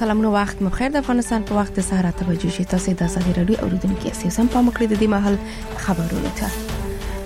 سلامونه وخت مو خیر. د افغانستان په وخت د سهار 8 بجې شي. تاسو د ازادي رادیو اوریدونکو اساسا په مکړه د دې محل خبرونه ته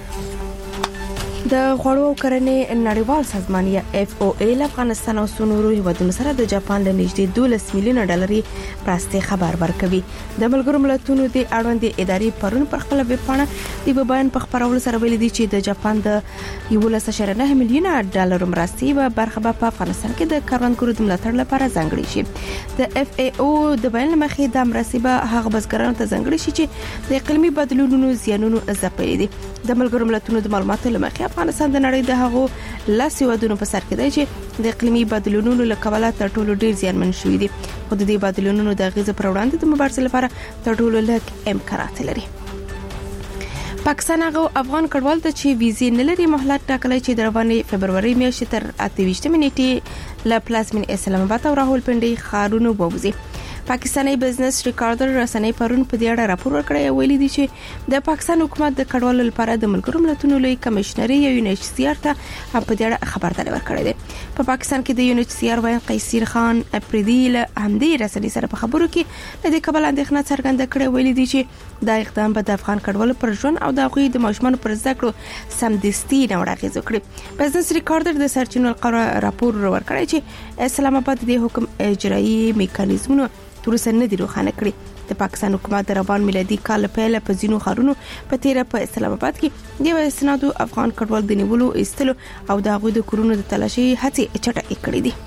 د غوړو او کرنې نړیوال سازمان یا FOA له افغانستان او سونورو هیوادونو سره د جاپان له نږدې 12 میلیون ډالري پراسته خبر ورکوي. د ملګرو ملتونو د اړوند ادارې پرون پر خپل ویب پاڼه د بیان په خبرولو سره ویلي دي چې د جاپان د 11.9 میلیون ډالر مرستې به برخه په افغانستان کې د کروندګرو د ملاتړ لپاره ځانګړي شي. د FAO د بیان مخې د مرستې به هغه بزګرانو ته ځانګړي شي چې د اقلیمي بدلونونو زیانونو ځپلي دي. د ملګرو ملتونو د معلوماتو لمخې افغانستان د نړۍ د هغو لاس ودونو په سر کې دی چې د اقلیمي بدلونونو له کبله تر ټولو ډیر زیانمن شوي دي. خو د دې بدلونونو د غیزه پر وړاندې د مبارزې لپاره تر ټولو لږ امکانات لري. پاکستان هغه افغان کډوال ته چې ویزې نه لري مهلت ټاکلی چې د روانې فبروري میاشتې تر 28 نیټې له پلازمین اسلام آباد او راولپنډي ښارونو ووځي. پاکستاني بزنس ریکارډر رسنۍ پرون په دې اړه راپور ورکړی ویلي دي چې د پاکستان حکومت د کډوالو لپاره د ملګرو ملتونو لوی کمشنري یا UNHCR ته هم په دې اړه خبرداري ورکړې ده. په پاکستان کې د UNHCR وایي قیصر خان اپریدیل همدې رسنۍ سره په خبرو کې د دې کبل اندېښنه څرګنده کړې ویلي دي چې دا اقدام به د افغان کډوالو پر ژوند او د هغوی د ماشومانو پر زده کړو سمدستي نوړ اغیز وکړي. بزنس ریکارډر د سرچینو راپور ورکړی چې اسلام آباد د حکم اجرایي میکانیزمونو ترڅ نه دي روښانه کړی. د پاکستان حکومت د روان میلادي کال پیل په ځینو ښارونو په تیره په اسلام آباد کې د وسنادو افغان کډوال د نیولو ایستلو او د هغوی د کورونو د تلاشي هڅې چټکې کړې دي.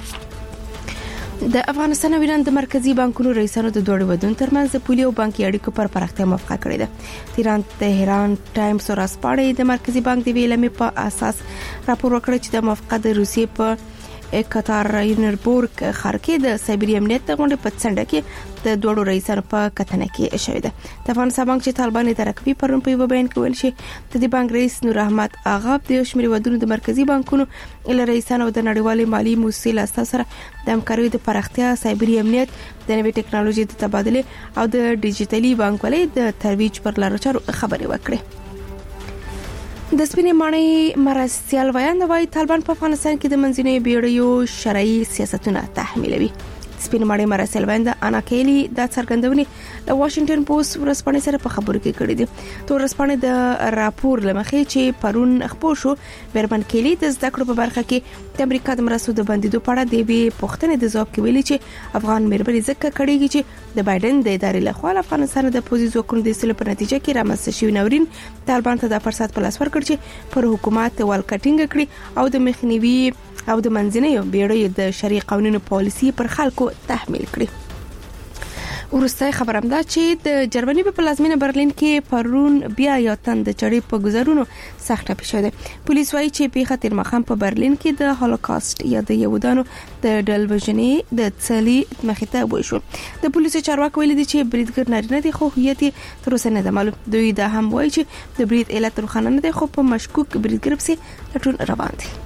د افغانستان او ایران د مرکزی بانکونو رئیسانو د دوه ودونو ترمنځ د پولي او بانکي اړیکو پر پراختیا موافقه کړې ده. تهران ټایمز او راسپاړې د مرکزی بانک د ویلمې په اساس راپور ورکړ چې د موافقه د روسیې په کتار یونربورګ ښار کې د سایبری امنیت غونډې په څنډه کې د دوه رئیسانو په کتنه کې شوې ده. د افغانستان بانک چې طالبان اداره کوي پرون په یو بیان کې ویل شي د دې بانک رئیس نور احمد آغا د شمېر ودونو د مرکزی بانکونو له رئیسانو د نړیوالې مالی موسسې له اساس سره د همکارۍ د پراختیا، سایبری امنیت، د نوې ټکنالوژي د تبادله او د ډیجیټلي بانکوالۍ د ترویج پر لارو چارو خبرې وکړي. د سپینې ماڼۍ مرستیال وایي وايي طالبان په افغانستان کې د منځنۍ بیړیو شرعي سیاستونه تحمیلوي. سپینې ماڼۍ مرستیال وایي انا کېلی د څرګندونې د واشنگټن پوسټ ورځپاڼې سره په خبرو کې کړې دي. تو ورځپاڼې د راپور لمخې چې پرون خبر شو بربن کېلی د زده کړو په برخه کې د امریکا د مرستو د بندیدو په اړه د بي پوښتنې د ځواب کې ویلي چې افغان مېرمنې ځکه کړيږي چې د بایدن د ادارې لخوا افغانستان د پوزي ځواکونو د استلو په نتیجه کې رامنځته شوی ناورین طالبان ته د فرصت په لاس ورکړ چې پر حکومت والکټینګ کړي او د مخنیوي او د منځنۍ بیړیو د شرعي قانونو پالیسي پر خلکو تحمیل کړي. ورسته خبرم ده چې د جرمني په پلازمینه برلین کې پرون بیا یو تن د چړې په گزارونو سخت ټپي شو. پولیس وایي چې په خاطر مخام په برلین کې د هولوکاست یا د يهودانو د ډلوژنې د څلي مخته وای شو. د پولیسو چارواکي ویلي دي چې بریدګر نارینه دي خو هویت تر اوسه نه ده معلوم. دوی دا هم وایي چې د برید علت روښانه نه ده خو په مشکوک بریدګر پسې لټون روان دي.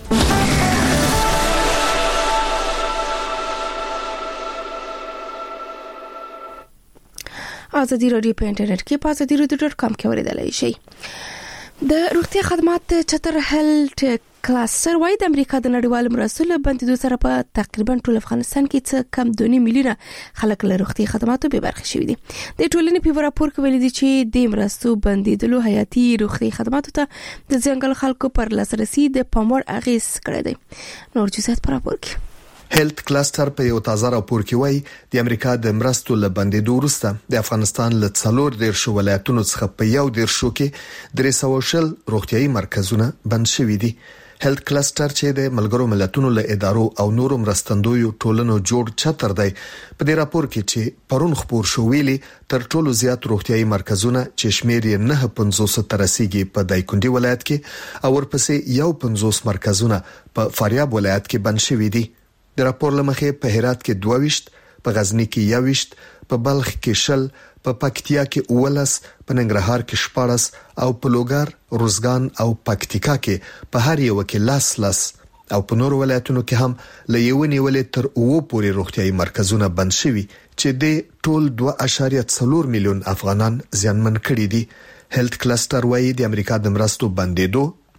ازادي رادیو په انټرنیټ کې په azadiراdio.com کې اوریدلای شئ. د روغتیا خدمات چتر هیلث کلاسټر وایي د امریکا د نړیوال مرستو له بندیدو سره په تقریبا ټول افغانستان کې څه کم 2 میلیونه خلک له روغتیا خدماتو به برخه شوي دي. د ټولنې په راپور کې ویل دي چې د مرستو بندیدلو حیاتي روغتیا خدماتو ته د ځنګل خلکو پر لاسرسي د پاموړ اغیز کړی دی. نور جزئیات په راپور کې هیلث کلاسټر په یو تازه راپور کې وایي د امریکا د مرستو له بندیدو وروسته د افغانستان له 14 ولایتونو څخه په یو 10 کې 300 روغتيایي مرکزونه بند شوي دي. هیلث کلاسټر چې د ملګرو ملتونو له ادارو او نورو مرستندویو ټولنو جوړ چتر دی په دې راپور کې چې پرون خبر شو ویلي تر ټولو زیات روغتيایي مرکزونه چې شمیر یې 950 تر رسیدي په دایکندي ولایت کې او ورپسې یو 50 مرکزونه په فاریاب ولایت کې بند شوي دي. د راپور لمخې په هرات کې 22, په غزنی کې 21, په بلخ کې 10, په پکتیا کې 19, په ننګرهار کې 14 او په لوګر، روزګان او پکتیکا کې په هر یو کې 10 او په نور ولایتونو کې هم له یو نیولې تر 9 پورې روغتيایي مرکزونه بند شوي چې د ټول 2.4 میلیون افغانان زیانمن کړي دي. هیلث کلاسټر وایي د امریکا د مرستو بندیدو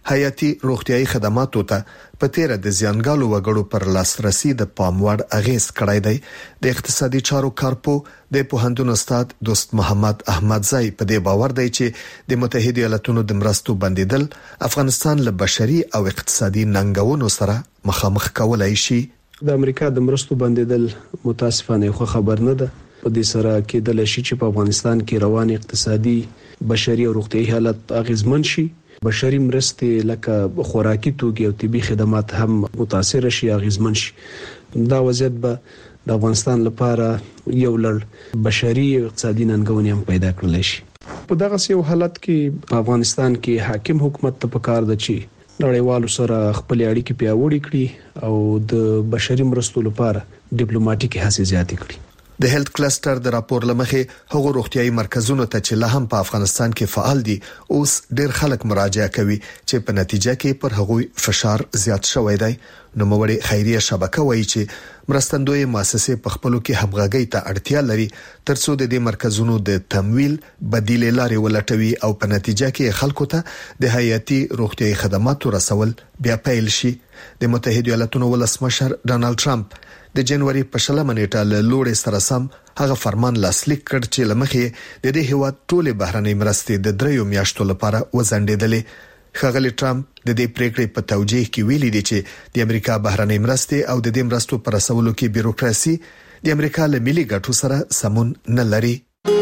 حیاتي روغتيایي خدماتو ته په تیر د زیانګالو وګړو پر لاسرسي د پاموړ اغیز کړی دی. د اقتصادي چارو کارپو د پوهنتون استاد دوست محمد احمدزی په دې باور دی چې د متحده ایالاتونو د مرستو بندیدل افغانستان له بشري او اقتصادي ننګونو سره مخامخ کولای شي. د امریکا د مرستو بندیدل متاسفانه خو خبر نه ده. په دې سره کېدل شي چې په افغانستان کې روان اقتصادي بشري او روغتيایي حالت اغیزمن شي. بشري مرستې لکه خوراکي توکي او طبي خدمات هم متاثر شي اغیزمن شي. دا وضعیت به د افغانستان لپاره یو لړ بشري او اقتصادي ننګونې هم پیدا کړل شي. په دغه یو حالت کې په افغانستان کې حاکم حکومت ته پکار دی چې نړیوالو سره خپل اړیکې پیاوړې کړي او د بشري مرستو لپاره ډیپلوماټیکي هڅې زیاتې کړي. د هیلث کلستر د راپور لمخې هغو روغتيایي مرکزونو ته چې لا هم په افغانستان کې فعال دي اوس ډېر خلک مراجعه کوي چې په نتیجه کې پر هغوی فشار زیات شوی دی. نو موړي خیریه شبکه وایي چې مرستندوی مؤسسې په خپلو کې همغږي ته اړتیا لري ترڅو د دې مرکزونو د تمویل بدیل لارې ولټوي او په نتیجه کې خلکو ته د حیاتي روغتيایي خدماتو رسول بیا پیل شي. د متحده ایالاتونو ولسمشر ډانلډ ټرمپ د جنوري په 20 نیټه له لوړې سره سم هغه فرمان لاسلیک کړ چې لمخې د دې هیواد ټولې بهرنۍ مرستې د 3 میاشتو لپاره وزندېدلې. ښاغلی ټرمپ د دې پریکړې په توجیه کې ویلي دی چې د امریکا بهرنۍ مرستې او د دې مرستو پر رسولو کې بیروکراسي د امریکا له ملي ګټو سره سمون نه لري.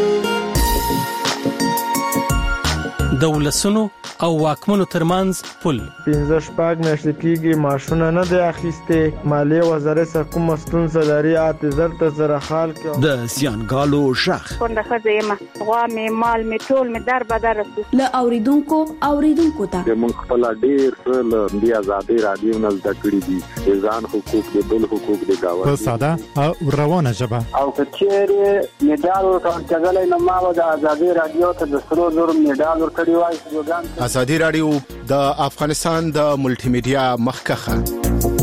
د ولسونو او واکمنو ترمنځ پل 15 میاشتې کېږي ماشونه نه دی اخیسته. مالیه وزارت سره کوم ستونزه لري اعتذار ته زره حال کې د زیانګالو شخ څنګه خزه ما غوا می مال می ټول می در بدر ل اوریدونکو ته موږ خپل ډیر څه د آزادي رادیو نه زده کړی دي ځان حقوق د بل حقوق د گاوه په ساده او روانه ژبه او کچېره میډال ورکړل نو ما د آزادي رادیو ته د 300 میډال ورکړی وای. آزادي رادیو د افغانستان د ملټي میډیا مخکخه.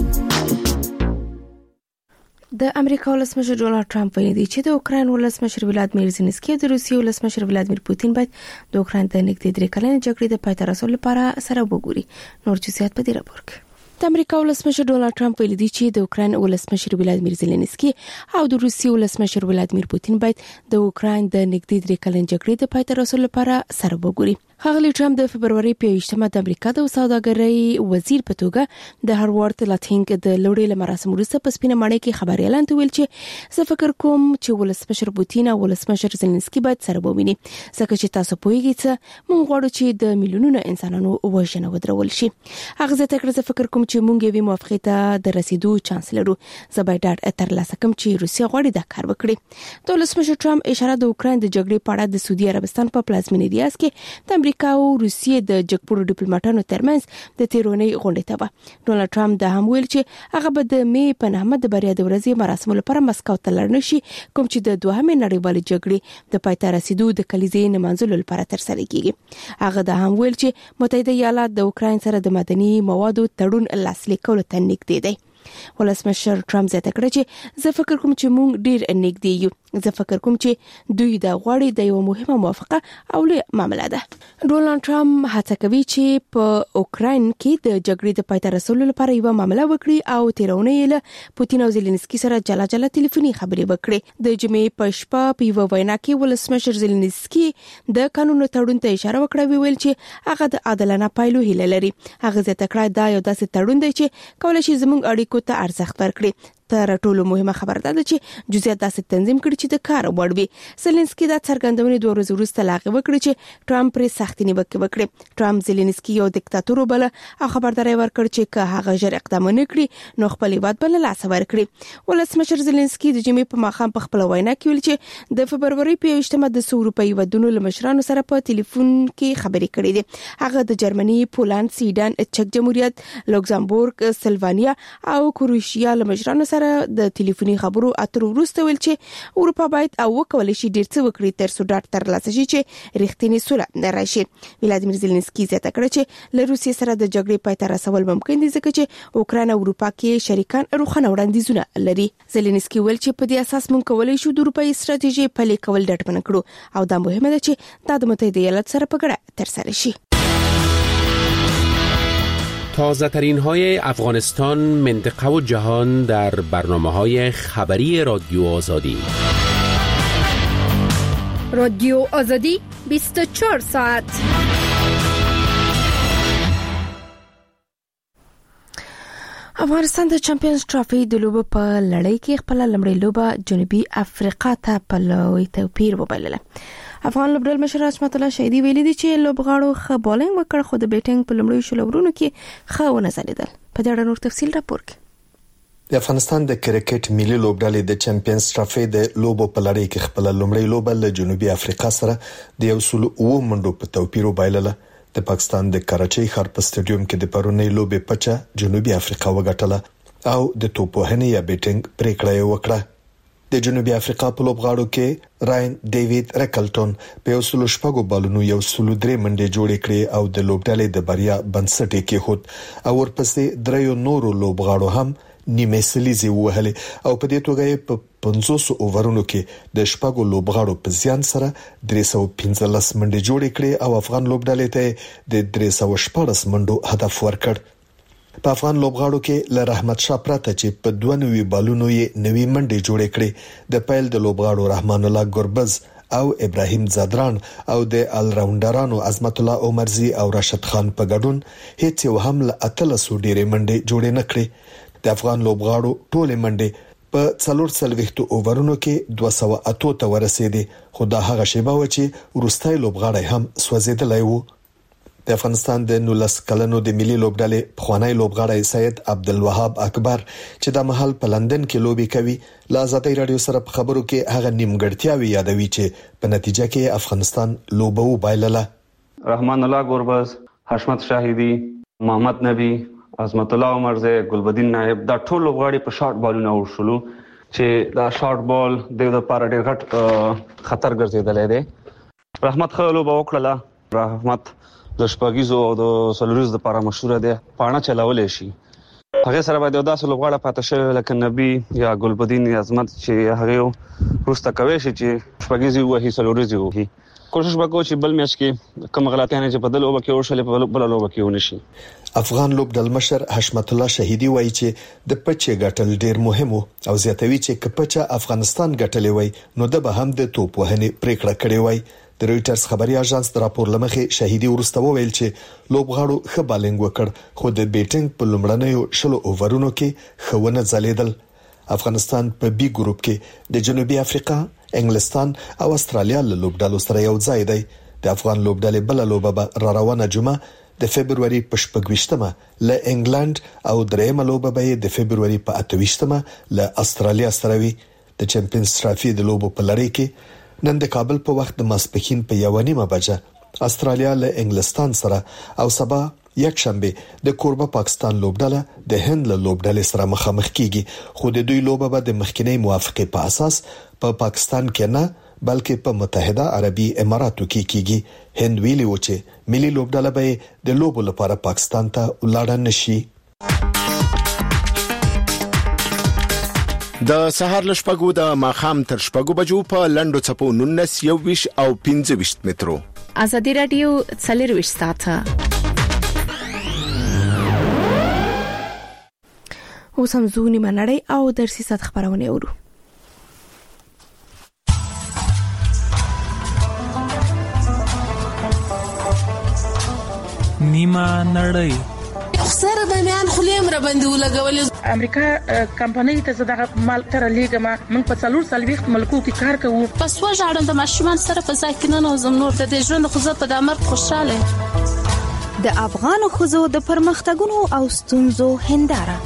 د امریکا ولسمشر ډونالد ټرمپ ویلي دی چې د اوکرين ولسمشر ولادیمیر زيلنسکي او د روسیې ولسمشر ولادیمیر پوتین باید د اوکرين د نږدې 3 کلنې جګړې د پای ته رسولو لپاره سره وګوري. نور جزئیات په دې راپور کې. د امریکا ولسمشر ډونالد ټرمپ ویلي دی چې د اوکرين ولسمشر ولادیمیر زيلنسکي او د روسیې ولسمشر ولادیمیر پوتین باید د اوکرين د نږدې 3 کلنې جګړې د پای ته رسولو لپاره سره وګوري. ښاغلی ټرمپ د فبرवरी په 28مه د امریکا د سوداګرۍ وزیر په توګه د هاروارد لاتینګ د لوړې مراسم وروسته په سپینه ماڼۍ کې خبري اعلان ویل چې زه فکر کوم چې ولسمشر پوتین او ولسمشر زيلنسکي باید سره وویني ځکه چې تاسو پوهیږئ چې موږ غواړو چې د میلیونونو انسانانو وژنه ودرول شي. هغه زه تکړه فکر کوم چې موږ یو موافقه ته د رسیدو چانس لرو. زه باید ډاډ ترلاسه کوم چې روسیه غواړي دا کار وکړي. د ولسمشر ټرمپ اشاره د اوکرين د جګړې په اړه د سعودي عربستان په پلازمینې ریاض کې د امریکا او روسیې د جګپورو ډیپلوماټانو ترمنځ د تیرونی غونډې ته و. ډونالد ټرمپ د هم ویل چې هغه به د مې په 9 د بریا د ورځې مراسم لپاره مسکو ته لاړ نشي کوم چې د دوهمې نړیوالې جګړې د پای ته رسیدو د کلیزې نمانځلو لپاره ترسره کیږي. هغه د هم ویل چې متحده ایالات د اوکرين سره د مدني موادو تړون لاسلیک کولو ته نږدې دی. ولسمشر ټرمپ زیاته کړه چې زه فکر کوم چې موږ ډیر نږدې یو. زه فکر کوم چې دوی دا غواړي د یو مهمه موافقه او لوی معاملې ده. ډونالد ټرمپ هڅه کوي چې په اوکرين کې د جګړې د پای ته رسولو لپاره یو معاملې وکړي او تیرونه یې پوتین او زيلنسکي سره جلا جلا ټلیفوني خبرې وکړي. د جمعې په شپه په یو وینا کې ولسمشر زيلنسکي د قانون تړون ته اشاره وکړه ویل چې هغه د عادلانه پایلو هیله لري. هغه زیاته کړه دا یو داسې تړون دی چې کولای شي زموږ اړیکو ته ارزښت ورکړي. تر ټولو مهمه خبره ده چې جزئیات داسې تنظیم کړي چې د کار وړ وي. زيلنسکي دا څرګندونه 2 ورځې وروسته لاغې وکړي چې ټرمپ پر سختي نیوکه وکړي. ټرمپ زيلنسکي یو دیکتاتور بل او خبرداري ورکړ چې که هغه ژر اقدام نه کړي نو خپل هیواد بل لاس ورکړي. ولسمشر زيلنسکي د جمعې په ماښام په خپل وینا کې ویل چې د فبرवरी په 28مه د اروپایي ودونو لمشرانو سره په ټلیفون کې خبرې کړې دي. هغه د جرمني، پولند، سویډن، چک جمهوریت، لوکزامبورګ، سلوانیا او کروشیا لمشرانو سره د ټلیفوني خبرو اترو وروسته ویل چې اروپا باید او وکولای شي ډیر څه وکړي تر څو ډاډ ترلاسه شي چې رښتینی سوله راشي. ولادیمیر زيلنسکي زیاته کړه چې له روسیې سره د جګړې پای ته رسول ممکن دي ځکه چې اوکرين او اروپا کې شریکان روښانه وړاندیزونه لري. زيلنسکي ویل چې په دې اساس موږ کولای شو د اروپאי ستراتیژي پلي کول ډاډمن کړو او دا مهمه ده چې د متحده ایالات سره په ګډه ترسره شي. تازه ترین های افغانستان، منطقه و جهان در برنامه‌های خبری رادیو آزادی. رادیو آزادی 24 ساعت. افغانستان د چمپیونز ترافی د لوبو په لړۍ کې خپل لمړی لوبه جنوبي افریقا ته په لوی توپیر وبایلله. افغان لوبډل مشر حشمت الله شهیدي ویلي دي چې لوبغاړو ښه بالینګ وکړ، خو د بیټینګ په لمړیو شلورونو کې ښه ونه ځلیدل. په دې اړه نور تفصیل راپور کې. د افغانستان د کرکټ ملي لوبډلې د چمپیونز ترافی د لوبو په لړۍ کې خپل لمړی لوبه له جنوبي افریقا سره د 109 منډو په توپیر وبایلله. د پاکستان د کراچۍ ښار په سټډیوم کې د پرونی لوبې پچه جنوبي افریقا وګټله او د توپوهنې یا بیټینګ پریکړه یې وکړه. د جنوبي افریقا په لوبغاړو کې راین ډیوید ریکلټون په 106 بالونو 103 منډې جوړې کړې او د لوبډلې د بریا بنسټ یې کېښود او ورپسې دریو نورو لوبغاړو هم نیمه سلیزي وهلې او په دې توګه یې په 500 اوورونو کې د شپږو لوبغاړو په زیان سره 315 منډې جوړې کړې او افغان لوبډلې ته د 314 منډو هدف ورکړ. په افغان لوبغاړو کې ل رحمت شاه پراته چې په 92 بالونو یې 90 منډې جوړې کړې. د پیل د لوبغاړو رحمان الله ګربز او ابراهیم زادران او د الراوندرانو عظمت الله عمرزي او راشد خان په ګډون هیڅ یو هم ل 1300 ډېرې منډې جوړې نه کړې. د افغان لوبغاړو ټولې منډې په 440 اوورونو کې 208 ته ورسېدې، خو دا هغه شیبه و چې وروستۍ لوبغاړی هم سوځېدلی وو. د افغانستان د 19 کلنو د ملي لوبډلې پخوانی لوبغاړی سید عبدالوهاب اکبر چې د محل په لندن کې لوبي کوي، له آزادۍ رادیو سره په خبرو کې هغه نیمګړتیاوي یادوي چې په نتیجه کې افغانستان لوبه وبایلله. رحمان الله ګربز، حشمت شاهدي، محمد نبی، عظمت الله عمرزي، ګلبدین نائب دا ټول لوبغاړي په شارټ بالونه ورشلو چې دا شارټ بال د لپاره ډېر غټ خطر ګرځیدلی دی. رحمت خلو به وکړه. رحمت د شپږیزو او د سلوریز لپاره مشهور دی، پاڼه چلولې شي. هغه سره باید داسې لوبغاړي پاتې شي لکه نبی یا ګلبدین یا عظمت چې هغه روسته کوي چې شپږیزي وهي سلوریزي وهي. کوشش وکړو چې بل میچ کې کوم غلطیانه چې بدل وبکې او شلې په بل لوبه کې ونشي. افغان لوبډل مشر حشمت الله شهیدي وایي چې د پچې ګټل ډیر مهم او زیاتوي چې کپچه افغانستان ګټلې وای نو د به هم د توپ وهنې پریکړه کړې وای. د رويټرز خبري اژانس د راپور لمخې شهیدي ورسته وویل چې لوبغاړو ښه بالینګ وکړ، خو د بیټینګ په لومړنیو شلو اوورونو کې خونه ځلیدل. افغانستان په بي ګروپ کې د جنوبي افریقا، انګلستان او استرالیا له لوبډلو سره یو ځای دی. د افغان لوبډلې بل لوبه به روانه جمعه د فبرवरी په 28مه له انګلند او درېمه لوبه به د فبرवरी په 28مه له استرالیا سره وي. د چمپیونز ترافی د لوبو په لړۍ کې نن د کابل په وخت د ماسپښین په 1:30 بجې استرالیا له انګلستان سره او سبا یک شنبه د کوربه پاکستان لوبډله د هند له لوبډلې سره مخامخ کیږي، خو د دوی لوبه به د مخکینی موافقه په اساس په پاکستان کې نه بلکې په متحده عربي اماراتو کې کیږي. هند ویلي و چې ملي لوبډله به د لوبو لپاره پاکستان ته ولاړ نشي. د سهار لشپګو د ماخام تر شپګو بجو په لندو چپو 19 21 او 25 مترو. آزادی رادیو 24 ساعته. اوس هم زونی منړی او درسي سات خبرونه اورو. نیمه نړۍ سره د میان خلیم را باندې ولګول. امریکا کمپنۍ ته زداغه مال تر لیګما موږ په 4 ملکو کې کار کوو. پس وژاړم د ماشومان سره په ځای کې نه نوزم نور د ژوند خو په د امر خوشاله. د افغان خوځو د پرمختګونو او ستونزو هنداره.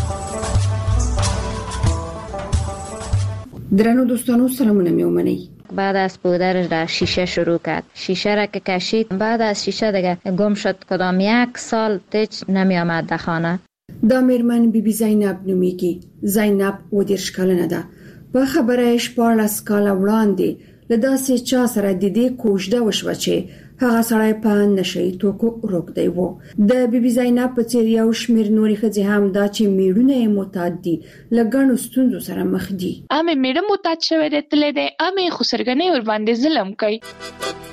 درنو دوستانو سلامونه میومنی. بعد از پودرش را شیشه شروع کرد. شیشه را که کشید، بعد از شیشه دیگه گم شد. کدام 1 سال تیچ نمی آمد در خانه. دا میرمن بی زینب نومیگی. زینب ودیرش کلنه ده. با خبرش 14 کاله وړاندې لداسې چا سره د دې کوژده وشوه چې هغه سړی په نشي توکو روکدی وو. د بیبي زینب په څیر یو شمیر نوري ښځې هم دا چې میړونه متعدي لګڼو ستونزو سره مخ دي. امه میړه متعد شوی دی تل دی امه خسرګنې ور باندې ظلم کوي.